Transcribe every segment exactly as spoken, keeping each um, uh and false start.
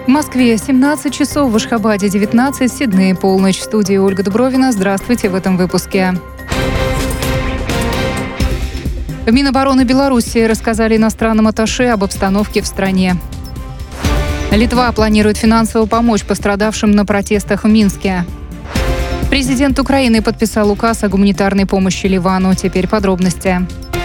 В Москве семнадцать часов, в Ашхабаде девятнадцать, в Сиднее полночь. В студии Ольга Дубровина. Здравствуйте в этом выпуске. В Минобороны Беларуси рассказали иностранным атташе об обстановке в стране. Литва планирует финансово помочь пострадавшим на протестах в Минске. Президент Украины подписал указ о гуманитарной помощи Ливану. Теперь подробности.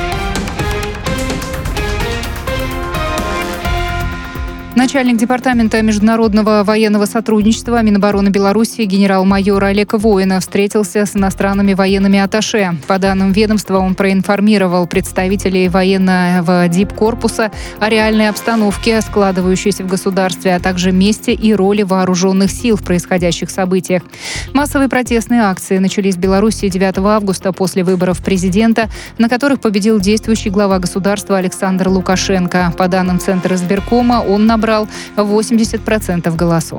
Начальник Департамента международного военного сотрудничества Минобороны Беларуси генерал-майор Олег Воинов встретился с иностранными военными атташе. По данным ведомства, он проинформировал представителей военного дипкорпуса о реальной обстановке, складывающейся в государстве, а также месте и роли вооруженных сил в происходящих событиях. Массовые протестные акции начались в Беларуси девятого августа после выборов президента, на которых победил действующий глава государства Александр Лукашенко. По данным Центра избиркома, он набрал восемьдесят процентов голосов.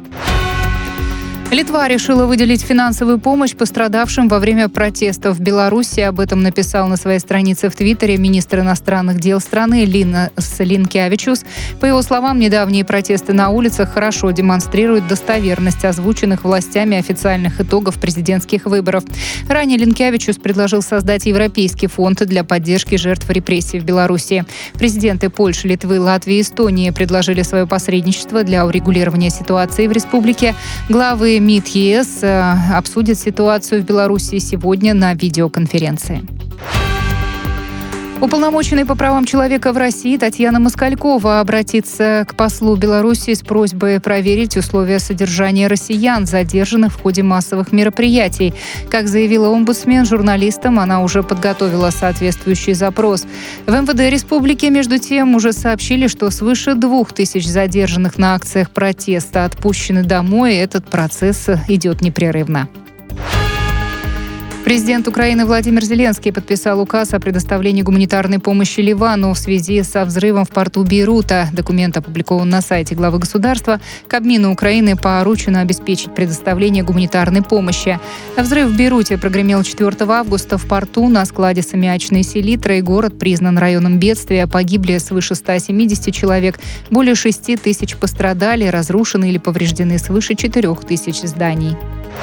Литва решила выделить финансовую помощь пострадавшим во время протестов в Беларуси. Об этом написал на своей странице в Твиттере министр иностранных дел страны Линас Линкевичус. По его словам, недавние протесты на улицах хорошо демонстрируют достоверность озвученных властями официальных итогов президентских выборов. Ранее Линкевичус предложил создать Европейский фонд для поддержки жертв репрессий в Беларуси. Президенты Польши, Литвы, Латвии и Эстонии предложили свое посредничество для урегулирования ситуации в республике. Главы МИД ЕС обсудят ситуацию в Беларуси сегодня на видеоконференции. Уполномоченный по правам человека в России Татьяна Москалькова обратится к послу Беларуси с просьбой проверить условия содержания россиян, задержанных в ходе массовых мероприятий. Как заявила омбудсмен журналистам, она уже подготовила соответствующий запрос. В эм вэ дэ республики, между тем, уже сообщили, что свыше двух тысяч задержанных на акциях протеста отпущены домой. Этот процесс идет непрерывно. Президент Украины Владимир Зеленский подписал указ о предоставлении гуманитарной помощи Ливану в связи со взрывом в порту Бейрута. Документ опубликован на сайте главы государства. Кабмину Украины поручено обеспечить предоставление гуманитарной помощи. Взрыв в Бейруте прогремел четвёртого августа в порту на складе с аммиачной селитрой. Город признан районом бедствия. Погибли свыше ста семидесяти человек. Более шести тысяч пострадали, разрушены или повреждены свыше четырех тысяч зданий.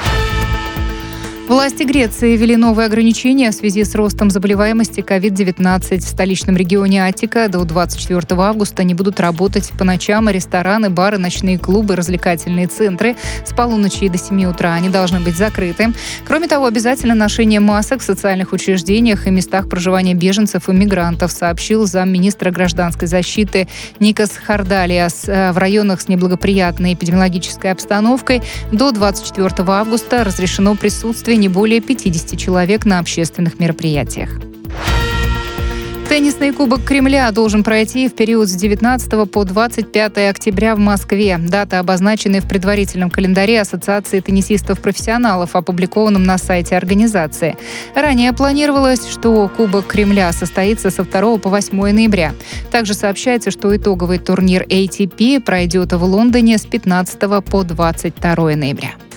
Власти Греции ввели новые ограничения в связи с ростом заболеваемости ковид девятнадцать. В столичном регионе Аттика до двадцать четвёртого августа не будут работать по ночам рестораны, бары, ночные клубы, развлекательные центры. С полуночи до семи утра они должны быть закрыты. Кроме того, обязательно ношение масок в социальных учреждениях и местах проживания беженцев и мигрантов, сообщил замминистра гражданской защиты Никос Хардалиас. В районах с неблагоприятной эпидемиологической обстановкой до двадцать четвёртого августа разрешено присутствие не более пятидесяти человек на общественных мероприятиях. Теннисный кубок Кремля должен пройти в период с девятнадцатого по двадцать пятое октября в Москве. Дата обозначена в предварительном календаре Ассоциации теннисистов-профессионалов, опубликованном на сайте организации. Ранее планировалось, что Кубок Кремля состоится со второго по восьмое ноября. Также сообщается, что итоговый турнир эй ти пи пройдет в Лондоне с пятнадцатого по двадцать второе ноября.